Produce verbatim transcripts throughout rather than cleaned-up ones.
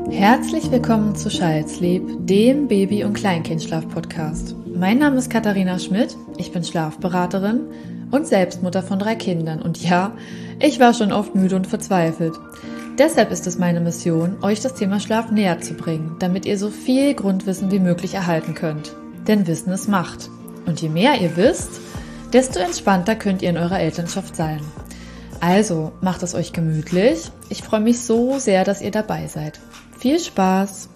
Herzlich willkommen zu Child Sleep, dem Baby- und Kleinkindschlaf-Podcast. Mein Name ist Katharina Schmidt, ich bin Schlafberaterin und Selbstmutter von drei Kindern. Und ja, ich war schon oft müde und verzweifelt. Deshalb ist es meine Mission, euch das Thema Schlaf näher zu bringen, damit ihr so viel Grundwissen wie möglich erhalten könnt. Denn Wissen ist Macht. Und je mehr ihr wisst, desto entspannter könnt ihr in eurer Elternschaft sein. Also, macht es euch gemütlich. Ich freue mich so sehr, dass ihr dabei seid. Viel Spaß!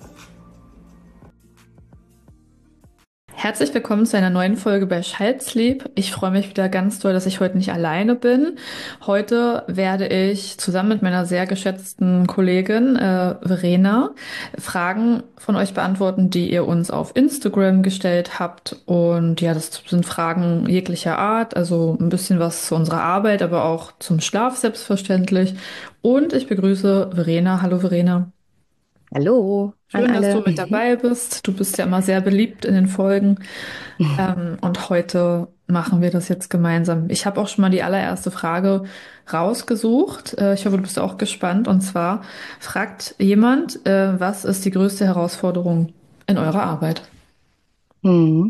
Herzlich willkommen zu einer neuen Folge bei Child Sleep. Ich freue mich wieder ganz doll, dass ich heute nicht alleine bin. Heute werde ich zusammen mit meiner sehr geschätzten Kollegin äh, Verena Fragen von euch beantworten, die ihr uns auf Instagram gestellt habt. Und ja, das sind Fragen jeglicher Art, also ein bisschen was zu unserer Arbeit, aber auch zum Schlaf selbstverständlich. Und ich begrüße Verena. Hallo Verena. Hallo an Schön, dass du alle. mit dabei bist. Du bist ja immer sehr beliebt in den Folgen. Ähm, und heute machen wir das jetzt gemeinsam. Ich habe auch schon mal die allererste Frage rausgesucht. Äh, ich hoffe, du bist auch gespannt. Und zwar fragt jemand, äh, was ist die größte Herausforderung in eurer Arbeit? Hm.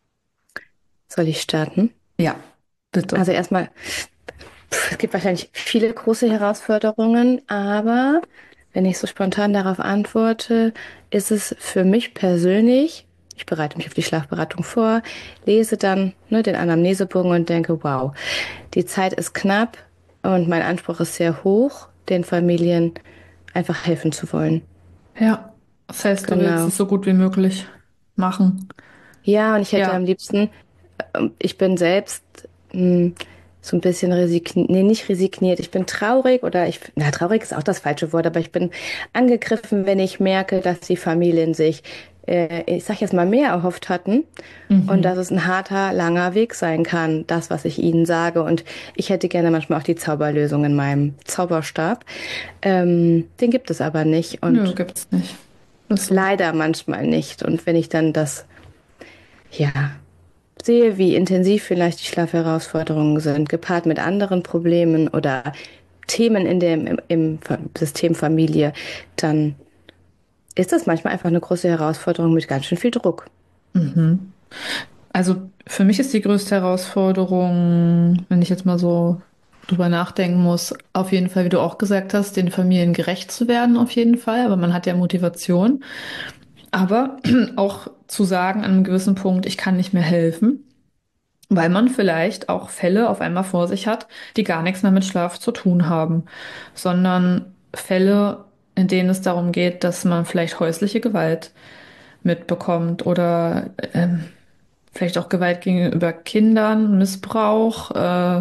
Soll ich starten? Ja, bitte. Also erstmal, pf, es gibt wahrscheinlich viele große Herausforderungen, aber wenn ich so spontan darauf antworte, ist es für mich persönlich, ich bereite mich auf die Schlafberatung vor, lese dann ne, den Anamnesebogen und denke, wow, die Zeit ist knapp und mein Anspruch ist sehr hoch, den Familien einfach helfen zu wollen. Ja, das heißt, du willst Genau. es so gut wie möglich machen. Ja, und ich hätte Ja. am liebsten ähm, ich bin selbst mh, so ein bisschen resigniert, nee, nicht resigniert. Ich bin traurig oder ich, na, traurig ist auch das falsche Wort, aber ich bin angegriffen, wenn ich merke, dass die Familien sich, äh, ich sag jetzt mal, mehr erhofft hatten und dass Mhm. es ein harter, langer Weg sein kann, das, was ich ihnen sage. Und ich hätte gerne manchmal auch die Zauberlösung in meinem Zauberstab. Ähm, den gibt es aber nicht Nö, und gibt's nicht. Das ist so. leider manchmal nicht. Und wenn ich dann das, ja, sehe, wie intensiv vielleicht die Schlafherausforderungen sind, gepaart mit anderen Problemen oder Themen in dem, im, im System Familie, dann ist das manchmal einfach eine große Herausforderung mit ganz schön viel Druck. Mhm. Also für mich ist die größte Herausforderung, wenn ich jetzt mal so drüber nachdenken muss, auf jeden Fall, wie du auch gesagt hast, den Familien gerecht zu werden, auf jeden Fall. Aber man hat ja Motivation. Aber auch zu sagen an einem gewissen Punkt, ich kann nicht mehr helfen, weil man vielleicht auch Fälle auf einmal vor sich hat, die gar nichts mehr mit Schlaf zu tun haben, sondern Fälle, in denen es darum geht, dass man vielleicht häusliche Gewalt mitbekommt oder ähm, vielleicht auch Gewalt gegenüber Kindern, Missbrauch, äh,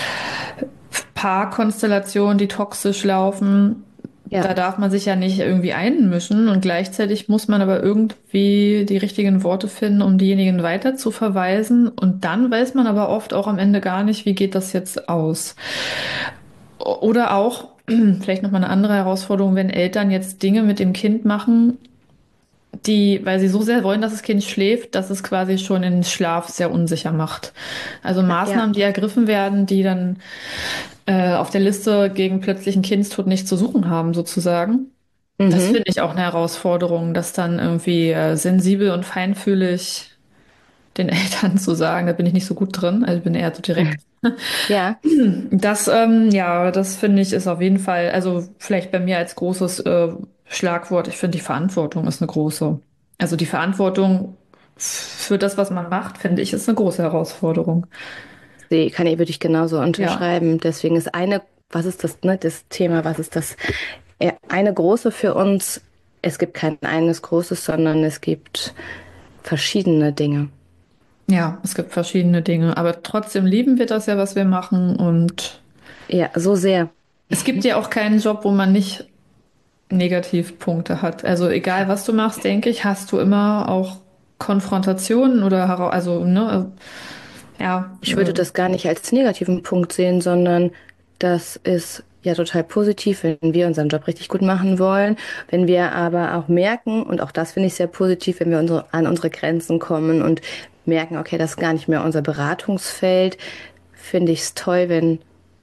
Paarkonstellationen, die toxisch laufen. Ja, Da darf man sich ja nicht irgendwie einmischen und gleichzeitig muss man aber irgendwie die richtigen Worte finden, um diejenigen weiter zu verweisen. Und dann weiß man aber oft auch am Ende gar nicht, wie geht das jetzt aus. O- Oder auch, vielleicht nochmal eine andere Herausforderung, wenn Eltern jetzt Dinge mit dem Kind machen, die, weil sie so sehr wollen, dass das Kind schläft, dass es quasi schon den Schlaf sehr unsicher macht. Also ja, Maßnahmen, die ergriffen werden, die dann äh, auf der Liste gegen plötzlichen Kindstod nichts zu suchen haben, sozusagen. Das mhm. finde ich auch eine Herausforderung, das dann irgendwie äh, sensibel und feinfühlig den Eltern zu sagen. Da bin ich nicht so gut drin, also ich bin eher so direkt. Ja, Das, ähm, ja, das finde ich ist auf jeden Fall, also vielleicht bei mir als großes äh, Schlagwort, ich finde die Verantwortung ist eine große. Also die Verantwortung für das, was man macht, finde ich, ist eine große Herausforderung. die kann ich, würde ich genauso Ja, unterschreiben. Deswegen ist eine, was ist das, ne, das Thema, was ist das? Ja, eine große für uns, es gibt kein eines Großes, sondern es gibt verschiedene Dinge. ja, es gibt verschiedene Dinge, aber trotzdem lieben wir das ja, was wir machen und Ja, so sehr. es gibt ja auch keinen Job, wo man nicht Negativpunkte hat. Also egal, was du machst, denke ich, hast du immer auch Konfrontationen oder hera- also ne, ja, Ich würde äh, das gar nicht als negativen Punkt sehen, sondern das ist ja total positiv, wenn wir unseren Job richtig gut machen wollen. Wenn wir aber auch merken, und auch das finde ich sehr positiv, wenn wir unsere, an unsere Grenzen kommen und merken, okay, das ist gar nicht mehr unser Beratungsfeld, finde ich es toll, wenn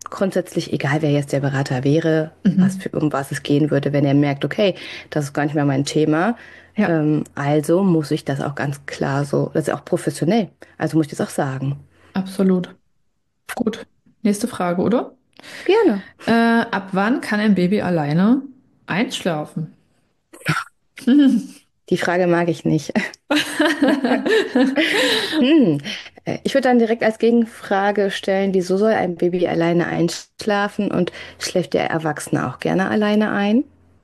grundsätzlich egal, wer jetzt der Berater wäre, was Mhm. für, um was es gehen würde, wenn er merkt, okay, das ist gar nicht mehr mein Thema. Ja, Ähm, also muss ich das auch ganz klar so, das ist auch professionell. Also muss ich das auch sagen. absolut. Gut. Nächste Frage, oder? Gerne. Äh, ab wann kann ein Baby alleine einschlafen? Die Frage mag ich nicht. Hm. Äh, Ich würde dann direkt als Gegenfrage stellen, wieso soll ein Baby alleine einschlafen und schläft der Erwachsene auch gerne alleine ein?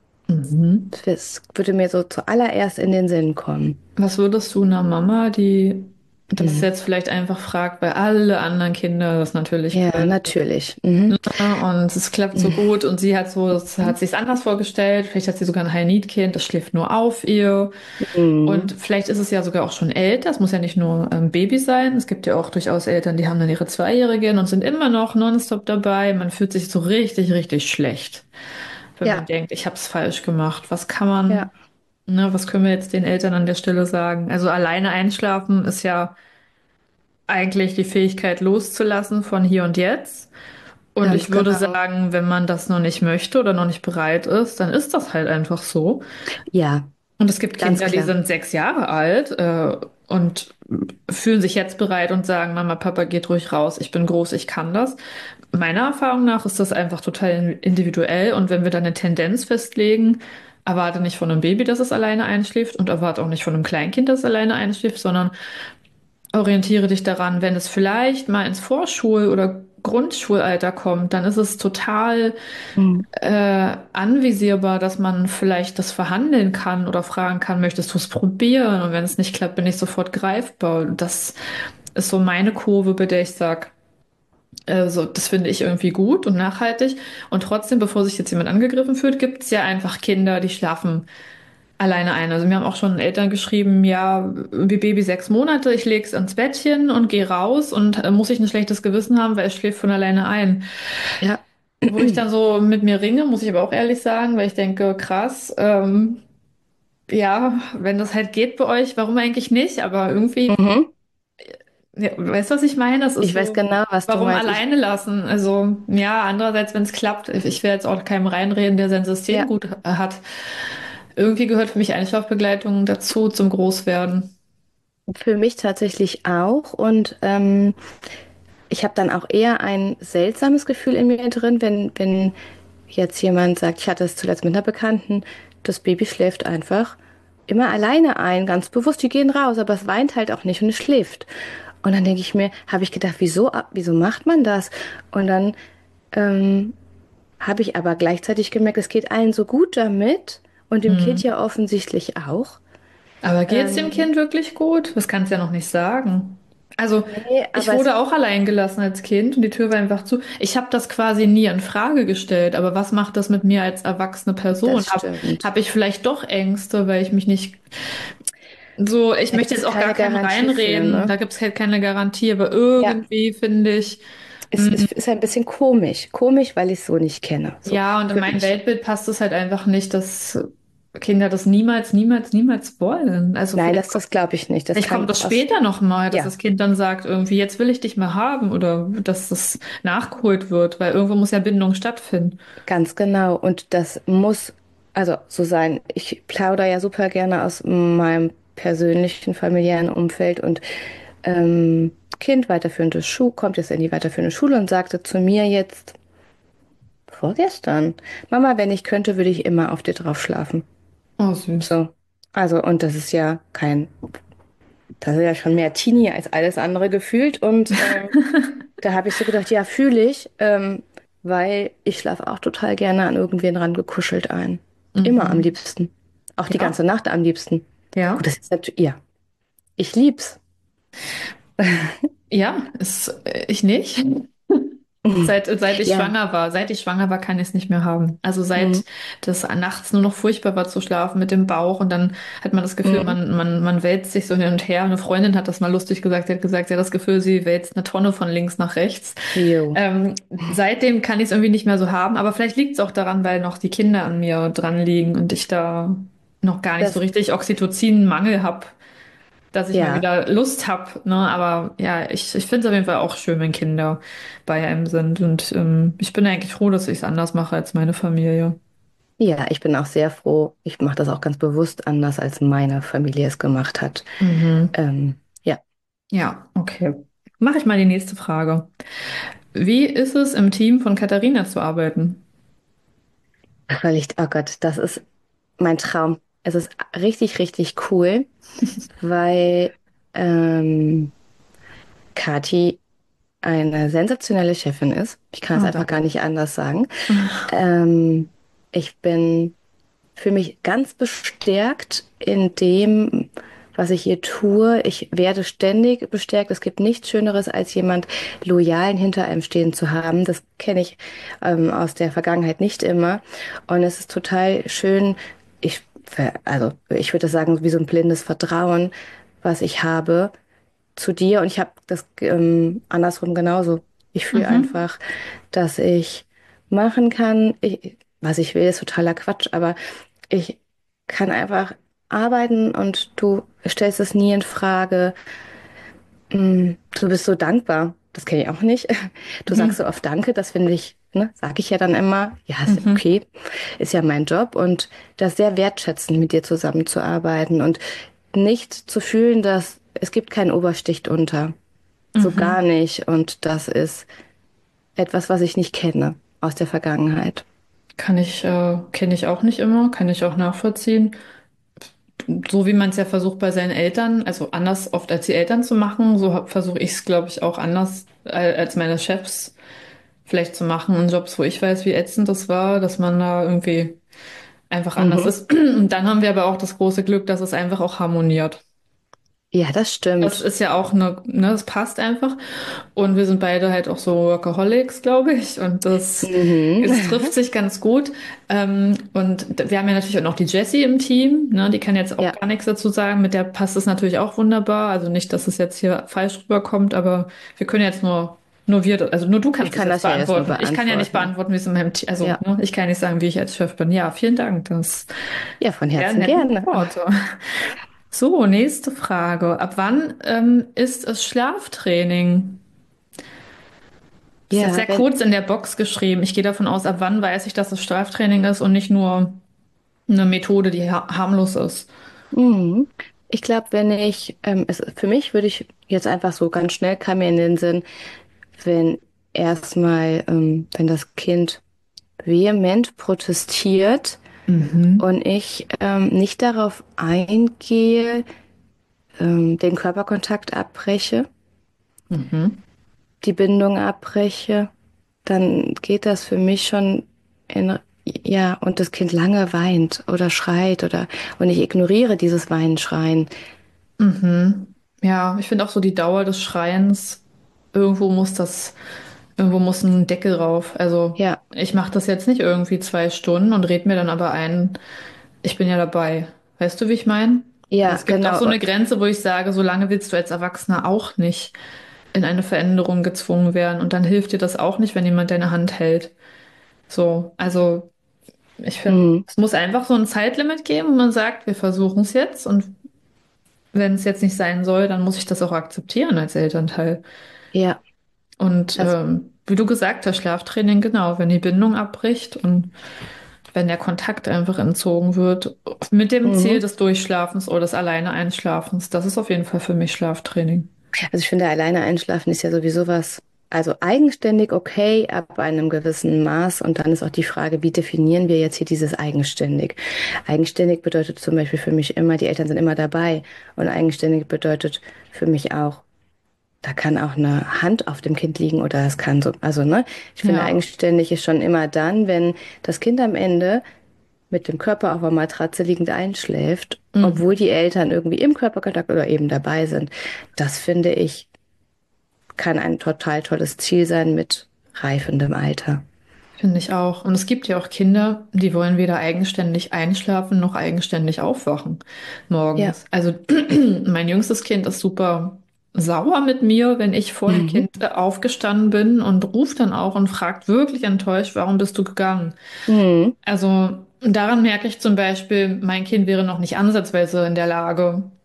Mhm. Das würde mir so zuallererst in den Sinn kommen. Was würdest du einer Mama, die das Hm. jetzt vielleicht einfach fragt, weil alle anderen Kinder das natürlich Ja, können natürlich. Mhm. und es klappt so gut und sie hat so, das hat sich anders vorgestellt, vielleicht hat sie sogar ein High-Need-Kind, das schläft nur auf ihr und Mhm. vielleicht ist es ja sogar auch schon älter, es muss ja nicht nur ein Baby sein, es gibt ja auch durchaus Eltern, die haben dann ihre Zweijährigen und sind immer noch nonstop dabei, man fühlt sich so richtig, richtig schlecht, wenn man Ja, denkt, ich habe es falsch gemacht, was kann ja, man, ne, was können wir jetzt den Eltern an der Stelle sagen? Also alleine einschlafen ist ja eigentlich die Fähigkeit loszulassen von hier und jetzt. Und ich ganz würde genau. sagen, wenn man das noch nicht möchte oder noch nicht bereit ist, dann ist das halt einfach so. Ja, Und es gibt ganz Kinder, die klar. sind sechs Jahre alt, äh, und fühlen sich jetzt bereit und sagen, Mama, Papa, geht ruhig raus, ich bin groß, ich kann das. Meiner Erfahrung nach ist das einfach total individuell. Und wenn wir dann eine Tendenz festlegen, erwarte nicht von einem Baby, dass es alleine einschläft und erwarte auch nicht von einem Kleinkind, dass es alleine einschläft, sondern orientiere dich daran, wenn es vielleicht mal ins Vorschul- oder Grundschulalter kommt, dann ist es total Mhm. äh, anvisierbar, dass man vielleicht das verhandeln kann oder fragen kann, möchtest du es probieren? Und wenn es nicht klappt, bin ich sofort greifbar. Und das ist so meine Kurve, bei der ich sage, äh, so, das finde ich irgendwie gut und nachhaltig. Und trotzdem, bevor sich jetzt jemand angegriffen fühlt, gibt es ja einfach Kinder, die schlafen alleine ein. Also mir haben auch schon Eltern geschrieben, ja, wie Baby sechs Monate, ich leg's ins Bettchen und gehe raus und äh, muss ich ein schlechtes Gewissen haben, weil es schläft von alleine ein. Ja. Wo ich dann so mit mir ringe, muss ich aber auch ehrlich sagen, weil ich denke, krass, ähm, ja, wenn das halt geht bei euch, warum eigentlich nicht? Aber irgendwie, Mhm. ja, weißt du, was ich meine? Das ist Ich weiß so, genau, was du warum meinst. Ich, alleine lassen? Also, ja, andererseits, wenn es klappt, ich, ich will jetzt auch keinem reinreden, der sein System ja, gut äh, hat. Irgendwie gehört für mich Einschlafbegleitung dazu, zum Großwerden. für mich tatsächlich auch. Und ähm, ich habe dann auch eher ein seltsames Gefühl in mir drin, wenn, wenn jetzt jemand sagt, ich hatte es zuletzt mit einer Bekannten, das Baby schläft einfach immer alleine ein, ganz bewusst, die gehen raus, aber es weint halt auch nicht und es schläft. Und dann denke ich mir, habe ich gedacht, wieso, wieso macht man das? Und dann ähm, habe ich aber gleichzeitig gemerkt, es geht allen so gut damit und dem Kind Hm. ja offensichtlich auch. Aber geht's dem Ähm, Kind wirklich gut? Das kannst du ja noch nicht sagen. Also, nee, ich aber es, wurde auch allein gelassen als Kind und die Tür war einfach zu. Ich habe das quasi nie in Frage gestellt, aber was macht das mit mir als erwachsene Person? das Hab, stimmt. hab ich vielleicht doch Ängste, weil ich mich nicht so, ich Da möchte gibt jetzt es auch gar keine keinen Garantie für, reinreden, ne? da gibt's halt keine Garantie, aber Ja, irgendwie finde ich, es, es mh, ist ein bisschen komisch. Komisch, weil ich es so nicht kenne. So, ja, und in für mein mich. Weltbild passt es halt einfach nicht, dass Kinder das niemals, niemals, niemals wollen. Also Nein, vielleicht das, das glaube ich nicht. Das Vielleicht kommt kann das aus, später nochmal, dass ja, das Kind dann sagt, irgendwie, jetzt will ich dich mal haben oder dass das nachgeholt wird, weil irgendwo muss ja Bindung stattfinden. ganz genau. Und das muss also so sein. Ich plaudere ja super gerne aus meinem persönlichen familiären Umfeld und ähm, Kind weiterführende Schule kommt jetzt in die weiterführende Schule und sagte zu mir jetzt vorgestern, Mama, wenn ich könnte, würde ich immer auf dir drauf schlafen. Oh, süß. So. Also, und das ist ja kein, das ist ja schon mehr Teenie als alles andere gefühlt. Und ähm, da habe ich so gedacht, ja, fühle ich, ähm, weil ich schlafe auch total gerne an irgendwen ran gekuschelt ein. Immer am Mhm. liebsten. Auch die Ja, ganze Nacht am liebsten. ja, Gut, das ist natürlich, ja, ich lieb's. ja, ist, äh, ich nicht. Seit, seit ich Ja. schwanger war, seit ich schwanger war, kann ich es nicht mehr haben. Also Mhm. seit das nachts nur noch furchtbar war zu schlafen mit dem Bauch und dann hat man das Gefühl, Mhm. man, man, man wälzt sich so hin und her. Eine Freundin hat das mal lustig gesagt, sie hat gesagt, sie hat das Gefühl, sie wälzt eine Tonne von links nach rechts. Jo. Ähm, seitdem kann ich es irgendwie nicht mehr so haben, aber vielleicht liegt es auch daran, weil noch die Kinder an mir dran liegen und ich da noch gar nicht so Das richtig Oxytocin-Mangel habe. dass ich mal Ja, wieder Lust habe. Ne? Aber ja, ich, ich finde es auf jeden Fall auch schön, wenn Kinder bei einem sind. Und ähm, ich bin eigentlich froh, dass ich es anders mache als meine Familie. ja, ich bin auch sehr froh. Ich mache das auch ganz bewusst anders, als meine Familie es gemacht hat. Mhm. Ähm, ja, Ja, okay. Mache ich mal die nächste Frage. Wie ist es, im Team von Katharina zu arbeiten? weil ich, oh Gott, das ist mein Traum. Es ist richtig, richtig cool, weil ähm, Kathi eine sensationelle Chefin ist. Ich kann es Oh, einfach gar danke. nicht anders sagen. Ähm, ich bin für mich ganz bestärkt in dem, was ich hier tue. Ich werde ständig bestärkt. Es gibt nichts Schöneres, als jemand Loyalen hinter einem stehen zu haben. Das kenne ich ähm, aus der Vergangenheit nicht immer. Und es ist total schön. Ich, ver- also ich würde das sagen, wie so ein blindes Vertrauen, was ich habe zu dir. Und ich habe das ähm, andersrum genauso. Ich fühle Mhm. einfach, dass ich machen kann. Ich, was ich will, ist totaler Quatsch, aber ich kann einfach arbeiten und du stellst es nie in Frage. Mm, Du bist so dankbar. Das kenne ich auch nicht. Du sagst so Mhm. oft Danke, das finde ich, ne, sage ich ja dann immer. Ja, ist Mhm. okay, ist ja mein Job und das sehr wertschätzend mit dir zusammenzuarbeiten und nicht zu fühlen, dass es gibt keinen Oberstich unter. So gar Mhm. nicht. Und das ist etwas, was ich nicht kenne aus der Vergangenheit. Kann ich, äh, kenne ich auch nicht immer, kann ich auch nachvollziehen. So wie man es ja versucht bei seinen Eltern, also anders oft als die Eltern zu machen, so versuche ich es, glaube ich, auch anders äh, als meine Chefs vielleicht zu machen in Jobs, wo ich weiß, wie ätzend das war, dass man da irgendwie einfach anders Mhm. ist. Und dann haben wir aber auch das große Glück, dass es einfach auch harmoniert. Ja, das Das stimmt. ist ja auch eine, ne, das passt einfach. Und wir sind beide halt auch so Workaholics, glaube ich. Und das, Mhm. es trifft sich ganz gut. Ähm, und wir haben ja natürlich auch noch die Jessie im Team, ne? Die kann jetzt auch Ja, gar nichts dazu sagen. Mit der passt es natürlich auch wunderbar. Also nicht, dass es jetzt hier falsch rüberkommt, aber wir können jetzt nur, nur wir, also nur du ich kannst das kann jetzt das ja jetzt nur beantworten. Ich kann ja nicht beantworten. beantworten, wie es in meinem Team, also, Ja, ne? Ich kann nicht sagen, wie ich als Chef bin. Ja, vielen Dank. Das ja, von sehr Herzen netten gerne. Worte. So, nächste Frage. Ab wann ähm, ist es Schlaftraining? Das ist jetzt Ja, sehr wenn, kurz in der Box geschrieben. Ich gehe davon aus, ab wann weiß ich, dass es Schlaftraining ist und nicht nur eine Methode, die ha harmlos ist. mhm. Ich glaube, wenn ich, ähm, es, für mich würde ich jetzt einfach so ganz schnell kam mir in den Sinn, wenn erstmal, ähm, wenn das Kind vehement protestiert Mhm. und ich ähm, nicht darauf eingehe, ähm, den Körperkontakt abbreche, Mhm. die Bindung abbreche, dann geht das für mich schon in, ja, und das Kind lange weint oder schreit oder, und ich ignoriere dieses Weinen, Schreien. Mhm. Ja, ich finde auch so die Dauer des Schreiens, irgendwo muss das, irgendwo muss ein Deckel rauf. Also Ja, ich mache das jetzt nicht irgendwie zwei Stunden und red mir dann aber ein, ich bin ja dabei. Weißt du, wie ich meine? ja, Es gibt auch genau. so eine Grenze, wo ich sage, so lange willst du als Erwachsener auch nicht in eine Veränderung gezwungen werden. Und dann hilft dir das auch nicht, wenn jemand deine Hand hält. So, also ich finde, Mhm. es muss einfach so ein Zeitlimit geben und man sagt, wir versuchen es jetzt und wenn es jetzt nicht sein soll, dann muss ich das auch akzeptieren als Elternteil. Ja, Und also, ähm, wie du gesagt hast, Schlaftraining, genau, wenn die Bindung abbricht und wenn der Kontakt einfach entzogen wird, mit dem Ziel mhm. des Durchschlafens oder des Alleine Einschlafens, das ist auf jeden Fall für mich Schlaftraining. Also ich finde, alleine einschlafen ist ja sowieso was, also eigenständig okay, ab einem gewissen Maß. Und dann ist auch die Frage, wie definieren wir jetzt hier dieses eigenständig? Eigenständig bedeutet zum Beispiel für mich immer, die Eltern sind immer dabei. Und eigenständig bedeutet für mich auch, da kann auch eine Hand auf dem Kind liegen oder es kann so, also ne, ich finde Ja. eigenständig ist schon immer dann, wenn das Kind am Ende mit dem Körper auf der Matratze liegend einschläft, obwohl Mhm. die Eltern irgendwie im Körperkontakt oder eben dabei sind. Das finde ich kann ein total tolles Ziel sein mit reifendem Alter. Finde ich auch. Und es gibt ja auch Kinder, die wollen weder eigenständig einschlafen noch eigenständig aufwachen Ja. morgens. Also mein jüngstes Kind ist super sauer mit mir, wenn ich vor dem Mhm. Kind äh, aufgestanden bin und ruft dann auch und fragt wirklich enttäuscht, warum bist du gegangen? Mhm. Also daran merke ich zum Beispiel, mein Kind wäre noch nicht ansatzweise in der Lage,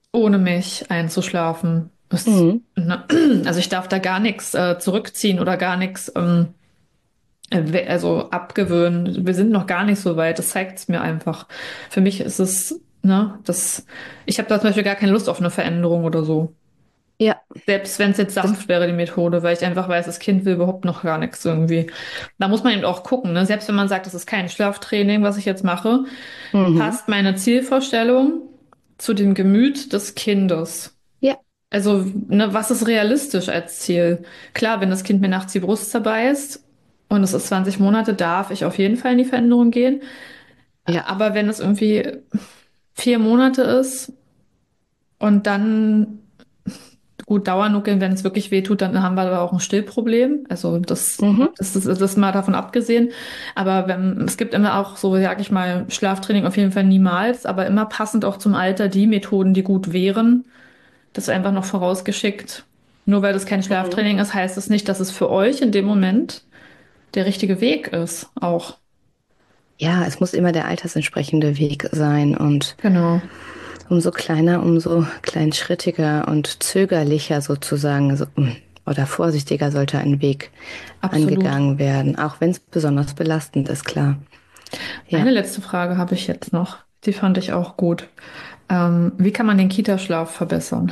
ohne mich einzuschlafen. Das, Mhm. ne, also ich darf da gar nichts äh, zurückziehen oder gar nichts ähm, äh, we- also abgewöhnen. Wir sind noch gar nicht so weit. Das zeigt es mir einfach. Für mich ist es, ne, das, ich habe da zum Beispiel gar keine Lust auf eine Veränderung oder so. Ja, Selbst wenn es jetzt das, sanft wäre, die Methode, weil ich einfach weiß, das Kind will überhaupt noch gar nichts irgendwie. Da muss man eben auch gucken, ne? Selbst wenn man sagt, das ist kein Schlaftraining, was ich jetzt mache, mhm. passt meine Zielvorstellung zu dem Gemüt des Kindes. Ja, Also, ne, was ist realistisch als Ziel? Klar, wenn das Kind mir nachts die Brust zerbeißt und es ist zwanzig Monate, darf ich auf jeden Fall in die Veränderung gehen. ja, Aber wenn es irgendwie vier Monate ist und dann gut Dauernuckeln, wenn es wirklich weh tut, dann haben wir aber auch ein Stillproblem. Also das, mhm. das, das, das mal davon abgesehen. Aber wenn, es gibt immer auch so, sag ich mal, Schlaftraining auf jeden Fall niemals, aber immer passend auch zum Alter die Methoden, die gut wären. Das ist einfach noch vorausgeschickt. Nur weil das kein Mhm. Schlaftraining ist, heißt es nicht, dass es für euch in dem Moment der richtige Weg ist. Auch. Ja, es muss immer der altersentsprechende Weg sein und Genau. umso kleiner, umso kleinschrittiger und zögerlicher sozusagen so, mm, oder vorsichtiger sollte ein Weg Absolut. angegangen werden, auch wenn es besonders belastend ist, klar. Ja, Eine letzte Frage habe ich jetzt noch. Die fand ich auch gut. Ähm, wie kann man den Kitaschlaf verbessern?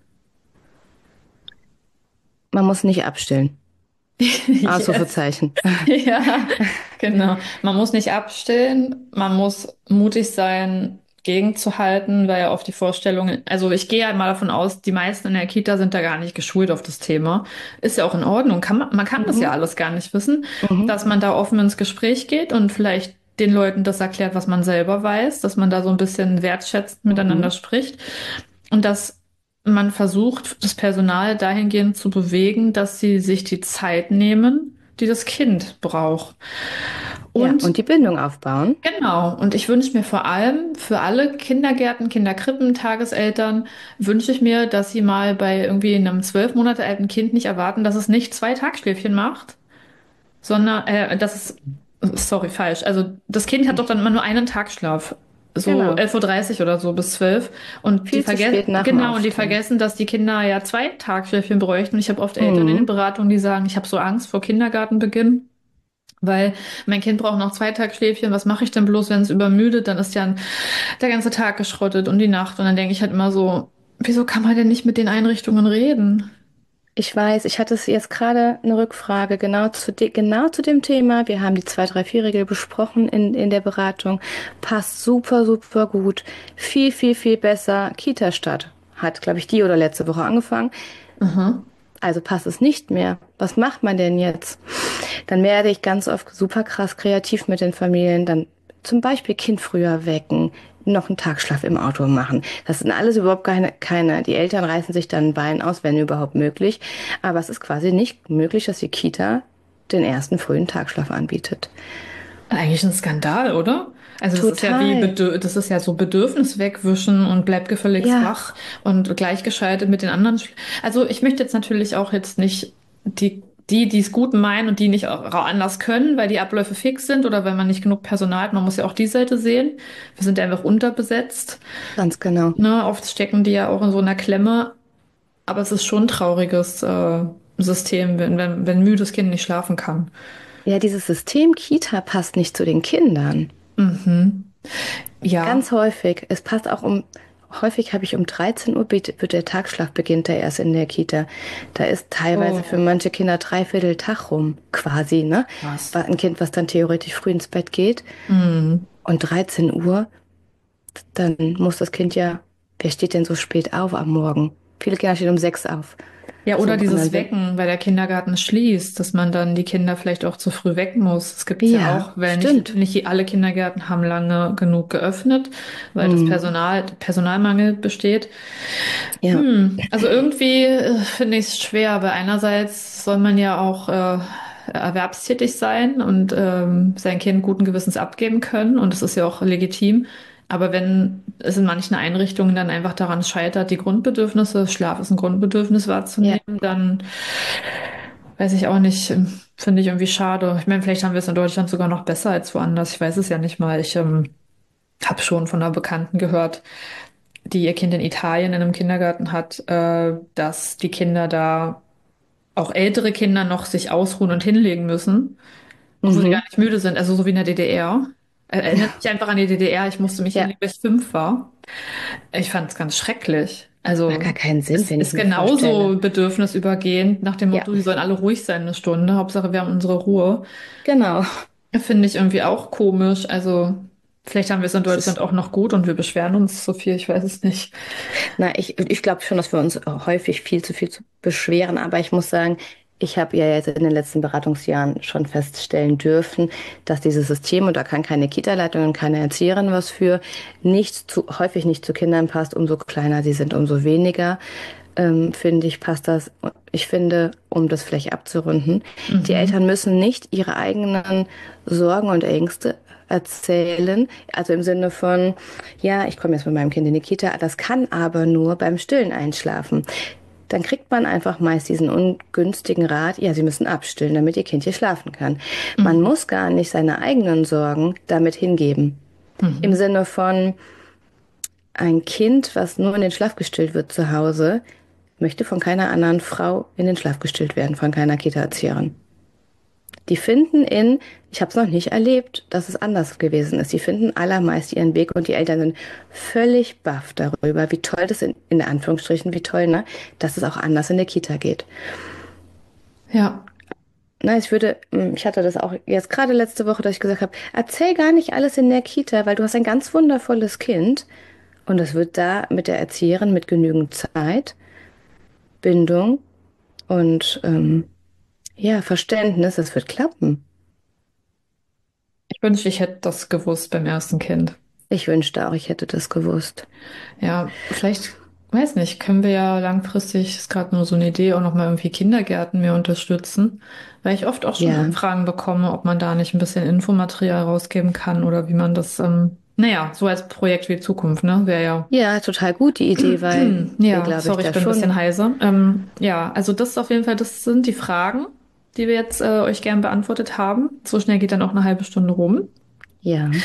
man muss nicht abstillen. Yes. Ausrufezeichen. Ja, genau. Man muss nicht abstillen, man muss mutig sein, gegenzuhalten, weil ja oft die Vorstellungen, also ich gehe ja mal davon aus, die meisten in der Kita sind da gar nicht geschult auf das Thema. Ist ja auch in Ordnung. Kann man, man kann das ja Mhm. alles gar nicht wissen, Mhm. dass man da offen ins Gespräch geht und vielleicht den Leuten das erklärt, was man selber weiß, dass man da so ein bisschen wertschätzend miteinander Mhm. spricht und dass man versucht, das Personal dahingehend zu bewegen, dass sie sich die Zeit nehmen, die das Kind braucht. Ja, Und und die Bindung aufbauen. genau, und ich wünsche mir vor allem für alle Kindergärten, Kinderkrippen, Tageseltern, wünsche ich mir, dass sie mal bei irgendwie einem zwölf Monate alten Kind nicht erwarten, dass es nicht zwei Tagschläfchen macht, sondern äh, das ist, sorry, falsch. Also das Kind hat doch dann immer nur einen Tagschlaf. So Genau. elf Uhr dreißig oder so bis zwölf. Und die Viel zu vergessen, spät nach dem genau, und die Aufstehen. vergessen, dass die Kinder ja zwei Tagschläfchen bräuchten. Und ich habe oft Eltern in den Mhm. Beratungen, die sagen, ich habe so Angst vor Kindergartenbeginn. Weil mein Kind braucht noch zwei Tagschläfchen. Was mache ich denn bloß, wenn es übermüdet? Dann ist ja der ganze Tag geschrottet und die Nacht. Und dann denke ich halt immer so, wieso kann man denn nicht mit den Einrichtungen reden? Ich weiß, ich hatte es jetzt gerade eine Rückfrage genau zu, de genau zu dem Thema. Wir haben die zwei drei vier regel besprochen in, in der Beratung. Passt super, super gut. Viel, viel, viel besser. Kita-Start hat, glaube ich, die oder letzte Woche angefangen. Aha. Also passt es nicht mehr. Was macht man denn jetzt? Dann werde ich ganz oft super krass kreativ mit den Familien. Dann zum Beispiel Kind früher wecken, noch einen Tagschlaf im Auto machen. Das sind alles überhaupt keine, keine. Die Eltern reißen sich dann ein Bein aus, wenn überhaupt möglich. Aber es ist quasi nicht möglich, dass die Kita den ersten frühen Tagschlaf anbietet. Eigentlich ein Skandal, oder? Also das ist ja wie Total. Bedür das ist ja so Bedürfnis wegwischen und bleib gefälligst Ja, wach und gleichgeschaltet mit den anderen. Sch- Also ich möchte jetzt natürlich auch jetzt nicht die, die, die es gut meinen und die nicht auch anders können, weil die Abläufe fix sind oder weil man nicht genug Personal hat. Man muss ja auch die Seite sehen. Wir sind ja einfach unterbesetzt. ganz genau. Ne? Oft stecken die ja auch in so einer Klemme. Aber es ist schon ein trauriges äh, System, wenn, wenn, wenn ein müdes Kind nicht schlafen kann. Ja, dieses System Kita passt nicht zu den Kindern. Mhm. Ja. Ganz häufig. Es passt auch um, häufig habe ich um dreizehn Uhr bet- wird der Tagschlaf beginnt er erst in der Kita. Da ist teilweise für Oh, manche Kinder dreiviertel Tag rum, quasi, ne? was? War ein Kind, was dann theoretisch früh ins Bett geht. Mhm. Und dreizehn Uhr, dann muss das Kind ja, wer steht denn so spät auf am Morgen? Viele Kinder stehen um sechs auf. Ja, So, oder und dieses dann sind, Wecken, weil der Kindergarten schließt, dass man dann die Kinder vielleicht auch zu früh wecken muss. Es gibt's ja ja, auch, weil nicht, stimmt. nicht alle Kindergärten haben lange genug geöffnet, weil das Hm, Personal, Personalmangel besteht. ja, Hm, also irgendwie äh, finde ich es schwer, weil einerseits soll man ja auch äh, erwerbstätig sein und ähm, sein Kind guten Gewissens abgeben können und das ist ja auch legitim. Aber wenn es in manchen Einrichtungen dann einfach daran scheitert, die Grundbedürfnisse, Schlaf ist ein Grundbedürfnis ja. wahrzunehmen, dann weiß ich auch nicht, ähm, finde ich irgendwie schade. Ich meine, vielleicht haben wir es in Deutschland sogar noch besser als woanders. Ich weiß es ja nicht mal. Ich ähm, habe schon von einer Bekannten gehört, die ihr Kind in Italien in einem Kindergarten hat, äh, dass die Kinder da, auch ältere Kinder noch sich ausruhen und hinlegen müssen, obwohl sie gar Mhm. nicht müde sind, also so wie in der D D R. Er- Erinnert mich einfach an die D D R, ich musste mich Ja, hinlegen, bis ich fünf war. Ich fand es ganz schrecklich. macht Also gar keinen Sinn, es wenn ich ist mir vorstelle. genauso bedürfnisübergehend nach dem Ja, Motto, die sollen alle ruhig sein eine Stunde, Hauptsache wir haben unsere Ruhe. genau. Finde ich irgendwie auch komisch. Also vielleicht haben wir es in Es Deutschland ist auch noch gut und wir beschweren uns so viel, ich weiß es nicht. Na, ich, ich glaube schon, dass wir uns häufig viel zu viel zu beschweren, aber ich muss sagen, ich habe ja jetzt in den letzten Beratungsjahren schon feststellen dürfen, dass dieses System, und da kann keine Kita-Leitung und keine Erzieherin was für, nicht zu, häufig nicht zu Kindern passt. Umso kleiner sie sind, umso weniger, ähm, finde ich, passt das. Ich finde, um das vielleicht abzurunden, die Mhm. Eltern müssen nicht ihre eigenen Sorgen und Ängste erzählen. Also im Sinne von, ja, ich komme jetzt mit meinem Kind in die Kita, das kann aber nur beim Stillen einschlafen. Dann kriegt man einfach meist diesen ungünstigen Rat, ja, Sie müssen abstillen, damit Ihr Kind hier schlafen kann. Man Mhm. muss gar nicht seine eigenen Sorgen damit hingeben. Im Mhm. Sinne von, ein Kind, was nur in den Schlaf gestillt wird zu Hause, möchte von keiner anderen Frau in den Schlaf gestillt werden, von keiner Kita-Erzieherin. Die finden in, ich habe es noch nicht erlebt, dass es anders gewesen ist. Die finden allermeist ihren Weg und die Eltern sind völlig baff darüber, wie toll das in, in Anführungsstrichen, wie toll, ne, dass es auch anders in der Kita geht. Ja, Na, ich würde, hm, ich hatte das auch jetzt gerade letzte Woche, dass ich gesagt habe, erzähl gar nicht alles in der Kita, weil du hast ein ganz wundervolles Kind und es wird da mit der Erzieherin mit genügend Zeit, Bindung und ähm, ja, Verständnis, das wird klappen. ich wünschte, ich hätte das gewusst beim ersten Kind. Ich wünschte auch, ich hätte das gewusst. Ja, vielleicht, weiß nicht, können wir ja langfristig, ist gerade nur so eine Idee, auch nochmal irgendwie Kindergärten mehr unterstützen, weil ich oft auch schon Ja. Anfragen bekomme, ob man da nicht ein bisschen Infomaterial rausgeben kann oder wie man das, ähm, naja, so als Projekt wie Zukunft, ne, wäre ja. Ja, total gut die Idee, weil wir, Ja, glaube ich, sorry, ich da bin ein bisschen schon, heiser. Ähm, ja, also das ist auf jeden Fall, das sind die Fragen, die wir jetzt äh, euch gern beantwortet haben. So schnell geht dann auch eine halbe Stunde rum. ja.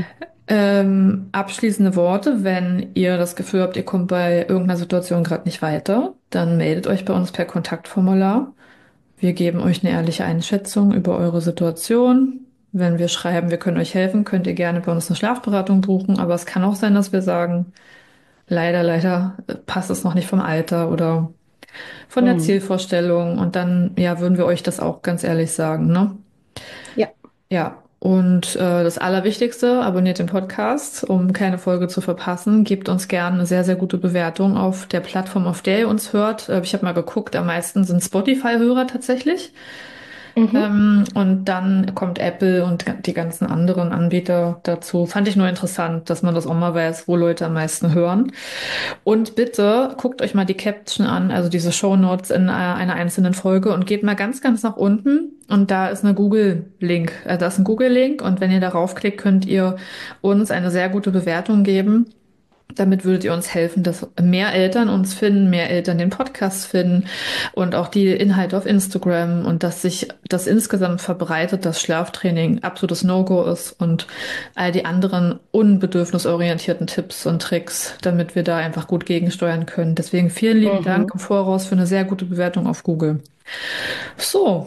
Ähm, abschließende Worte, wenn ihr das Gefühl habt, ihr kommt bei irgendeiner Situation gerade nicht weiter, dann meldet euch bei uns per Kontaktformular. Wir geben euch eine ehrliche Einschätzung über eure Situation. Wenn wir schreiben, wir können euch helfen, könnt ihr gerne bei uns eine Schlafberatung buchen, aber es kann auch sein, dass wir sagen, leider, leider äh, passt es noch nicht vom Alter oder von der Hm. Zielvorstellung und dann, ja, würden wir euch das auch ganz ehrlich sagen, ne? Ja. Ja, und äh, das Allerwichtigste, abonniert den Podcast, um keine Folge zu verpassen. Gebt uns gerne eine sehr, sehr gute Bewertung auf der Plattform, auf der ihr uns hört. Äh, ich habe mal geguckt, am meisten sind Spotify-Hörer tatsächlich. Mhm. Ähm, und dann kommt Apple und die ganzen anderen Anbieter dazu. Fand ich nur interessant, dass man das auch mal weiß, wo Leute am meisten hören. Und bitte guckt euch mal die Caption an, also diese Shownotes in äh, einer einzelnen Folge und geht mal ganz, ganz nach unten und da ist eine Google-Link. Äh, da ist ein Google-Link und wenn ihr darauf klickt, könnt ihr uns eine sehr gute Bewertung geben. Damit würdet ihr uns helfen, dass mehr Eltern uns finden, mehr Eltern den Podcast finden und auch die Inhalte auf Instagram und dass sich das insgesamt verbreitet, dass Schlaftraining absolutes No-Go ist und all die anderen unbedürfnisorientierten Tipps und Tricks, damit wir da einfach gut gegensteuern können. Deswegen vielen lieben Dank Mhm. im Voraus für eine sehr gute Bewertung auf Google. So,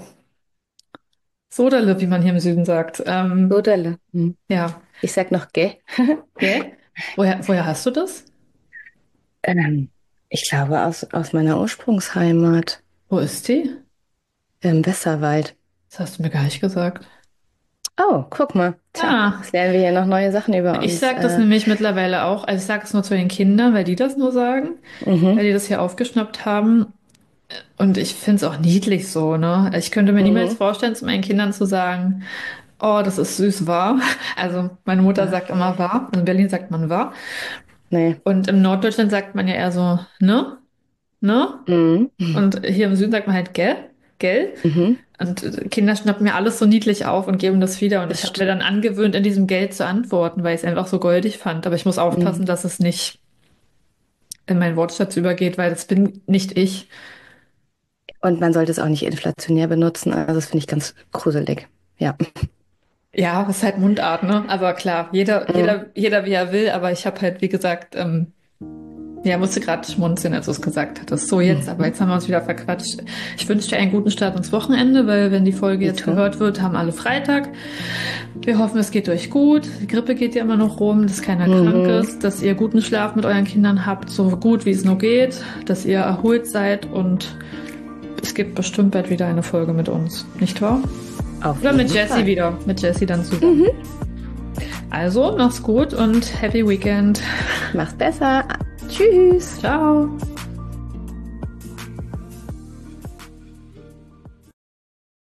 Sodale, wie man hier im Süden sagt. Ähm, Sodale. Hm. ja, Ich sag noch gell. gell? Woher, woher hast du das? Ähm, ich glaube aus, aus meiner Ursprungsheimat, Wo ist die? im Westerwald. Das hast du mir gar nicht gesagt. Oh, guck mal. Tja, Ah, jetzt lernen wir hier noch neue Sachen über ich uns. sage das Äh, nämlich mittlerweile auch. Also ich sage es nur zu den Kindern, weil die das nur sagen, weil mhm. die das hier aufgeschnappt haben. Und ich finde es auch niedlich so, ne? Ich könnte mir niemals Mhm. vorstellen, zu meinen Kindern zu sagen, oh, das ist süß, wahr. Also meine Mutter Ach, sagt immer nee. wahr. In Berlin sagt man wahr. Nee. Und im Norddeutschland sagt man ja eher so, ne? Ne? Mhm. Mhm. Und hier im Süden sagt man halt gell? Gell? Mhm. Und äh, Kinder schnappen mir alles so niedlich auf und geben das wieder. Und ich Das habe mir stimmt. dann angewöhnt, in diesem Geld zu antworten, weil ich es einfach so goldig fand. Aber ich muss aufpassen, Mhm. dass es nicht in meinen Wortschatz übergeht, weil das bin nicht ich. Und man sollte es auch nicht inflationär benutzen. Also das finde ich ganz gruselig. Ja. Ja, das ist halt Mundart, ne? Aber klar, jeder, Mhm. jeder, jeder wie er will. Aber ich habe halt, wie gesagt, ähm, Ja, musste gerade schmunzeln, als du es gesagt hattest. So, jetzt, aber jetzt haben wir uns wieder verquatscht. Ich wünsche dir einen guten Start ins Wochenende, weil wenn die Folge jetzt Dito. gehört wird, haben alle Freitag. Wir hoffen, es geht euch gut. Die Grippe geht ja immer noch rum, dass keiner Mhm. krank ist, dass ihr guten Schlaf mit euren Kindern habt, so gut wie es nur geht, dass ihr erholt seid und es gibt bestimmt bald wieder eine Folge mit uns, nicht wahr? Auf Oder mit jeden Jessie Fall. wieder, mit Jessie dann zusammen. Also, mach's gut und happy Weekend. Mach's besser. Tschüss. Ciao.